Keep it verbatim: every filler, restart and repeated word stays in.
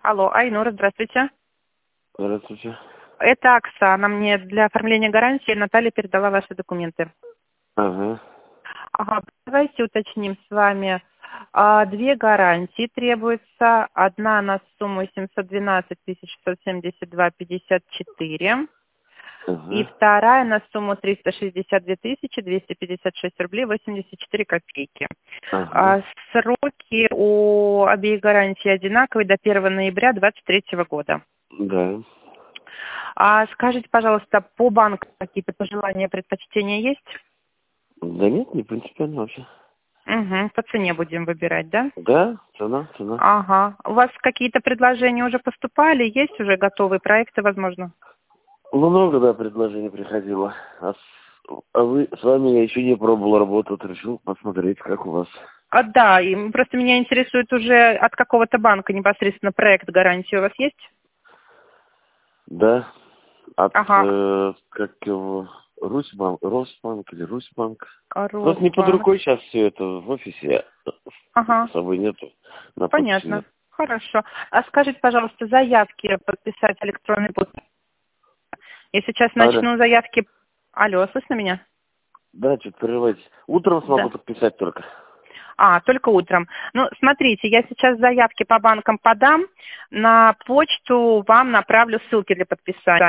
Алло, Айнур, здравствуйте. Здравствуйте. Это Оксана. Мне для оформления гарантии Наталья передала ваши документы. Ага. Ага, давайте уточним с вами. А, Две гарантии требуются. Одна на сумму семьсот двенадцать тысяч шестьсот семьдесят два пятьдесят четыре. И Ага. вторая на сумму триста шестьдесят две тысячи двести пятьдесят шесть рублей восемьдесят четыре копейки. А, Ага. Сроки у обеих гарантий одинаковые до первого ноября две тысячи двадцать третьего года. Да. А скажите, пожалуйста, по банку какие-то пожелания, предпочтения есть? Да нет, не принципиально вообще. Угу, по цене будем выбирать, да? Да, цена, цена. Ага. У вас какие-то предложения уже поступали? Есть уже готовые проекты, возможно? Ну, много, да, предложений приходило. А, с- а вы, с вами я еще не пробовал работать, решил посмотреть, как у вас. А, да, и просто меня интересует уже от какого-то банка непосредственно проект гарантии у вас есть? Да. От, Ага. э, как его, Русьбанк, Росбанк или Русьбанк. Просто не под Росбанк. рукой сейчас все это в офисе, Ага. с собой нету, на подписи Понятно. нет. Хорошо. А скажите, пожалуйста, заявки подписать электронной почтой. Я сейчас Алло. начну заявки. Алло, слышно меня? Да, что-то прерывайтесь. Утром смогу Да. подписать только. А, только утром. Ну, смотрите, я сейчас заявки по банкам подам, на почту вам направлю ссылки для подписания.